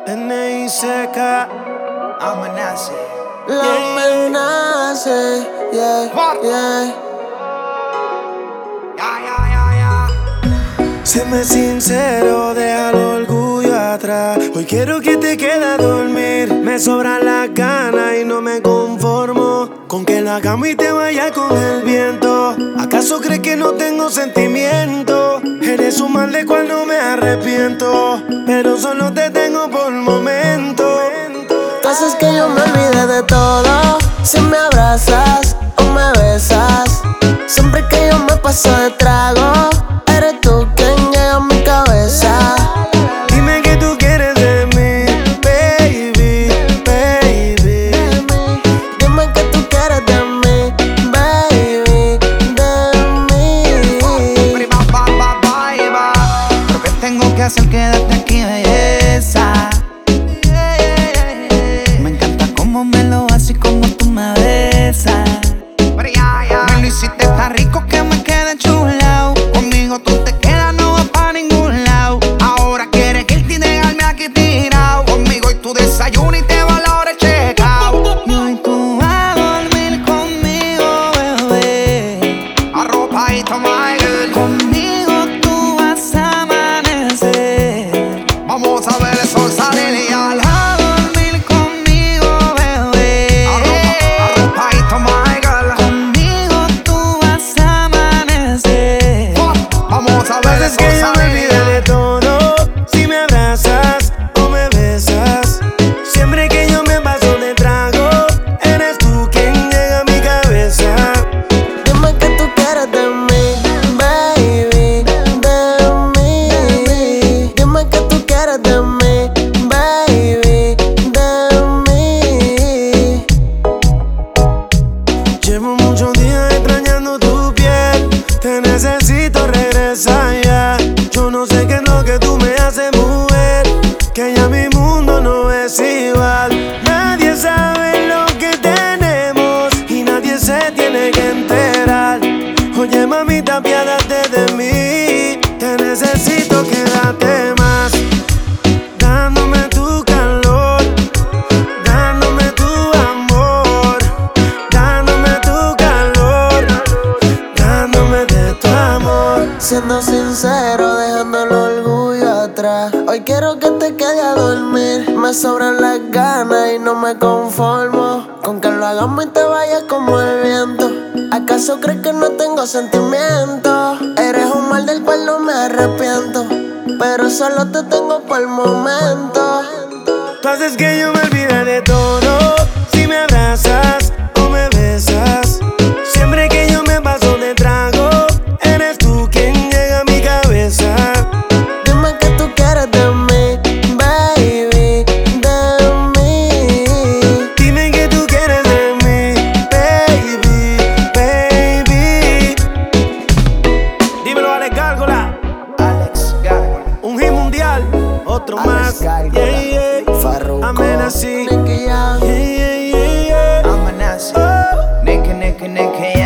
NICK, amenace. La amenace, yeah, yeah. Séme sincero, deja el orgullo atrás. Hoy quiero que te quedes a dormir. Me sobran las ganas y no me conformo con que la cama y te vaya con el viento. ¿Acaso crees que no tengo sentimiento? Eres un mal de cual no me arrepiento, pero solo te tengo por momento. Haces que yo me olvide de todo. Si me abrazas o me besas, siempre que yo me paso de trago, eres tú quien llega a mi cabeza. Dime qué tú quieres de mí, baby, baby. Dime qué tú quieres de mí, baby, de mí. Pero que tengo que hacer, quédate aquí, belleza. Me encanta cómo me lo haces y cómo tú me besas. Me lo hiciste tan rico que me quedé chulao. Conmigo tú te quedas, no vas pa' ningún lado. Ahora quieres irte y dejarme aquí tirado. Conmigo y tu desayuno y te va a la hora de checkout. Y hoy tú vas a dormir conmigo, bebé. Arropadito, my girl. Conmigo tú vas a amanecer. Vamos a ver el sol salir y al dormir conmigo, bebé. Arropadito, my girl. Conmigo tú vas a amanecer. Vamos a ver el Es sol que yo me salir. olvidé de todo. Si me abrazas o me besas, siempre que yo me paso de trago, eres tú quien llega a mi cabeza. Dime qué tú quieres de mí, baby, de mí. Dime qué tú quieres de mí, baby, de mí. Llevo muchos días extrañando tu piel. Te necesito, regresa ya. Yo no sé qué es lo que tú me haces, mujer, que ya mi mundo no es igual. Nadie sabe lo que tenemos y nadie se tiene que enterar. Oye, mamita, apiádate de mí. Te necesito, quédate más. Dándome tu calor, dándome tu amor, dándome tu calor, dándome de tu amor. Siendo sincero, dejando el orgullo atrás. Hoy quiero que te quedes a dormir. Me sobran las ganas y no me conformo con que lo hagamos y te vayas como el viento. ¿Acaso crees que no tengo sentimientos? Eres un mal del cual no me arrepiento, pero solo te tengo por el momento. Tú haces que yo me olvide de todo. Si me abrazas o me besas, siempre que yo me paso de trago, eres tú quien llega a mi cabeza. Dime qué tú quieres de mí, baby, de mí. Dime qué tú quieres de mí, baby, baby. Dímelo, Alex Gárgola. Alex Gárgola. Un hit mundial, otro Alex más. Gárgola. Yeah, yeah. Farruko, Amenace. Nicky Jam. Yeah, yeah, yeah, yeah. Amenace. Oh. Nicky, Nicky, Nicky.